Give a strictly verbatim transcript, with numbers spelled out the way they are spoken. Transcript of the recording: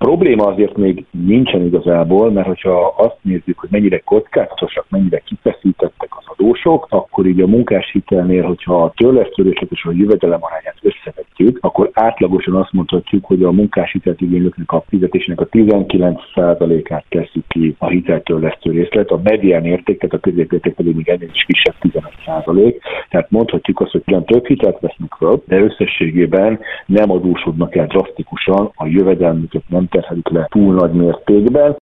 Probléma azért még nincsen igazából, mert hogyha azt nézzük, hogy mennyire kockázatosak, mennyire kifeszítettek az adósok, akkor így a munkáshitelnél, hogyha a törlesztődések és a jövedelem arányát összevetjük, akkor átlagosan azt mondhatjuk, hogy a munkáshitelt igénylőknek a fizetésének a tizenkilenc százalékát teszi ki a hiteltörlesztő részlet, a medián érték, tehát a középérték pedig még ennél is kisebb tizenöt százalék. Tehát mondhatjuk azt, hogy ugyan több hitelt vesznek föl, de összességében nem adósodnak el drasztikusan, a jövedelmüket nem terhelik le túl nagy mértékben.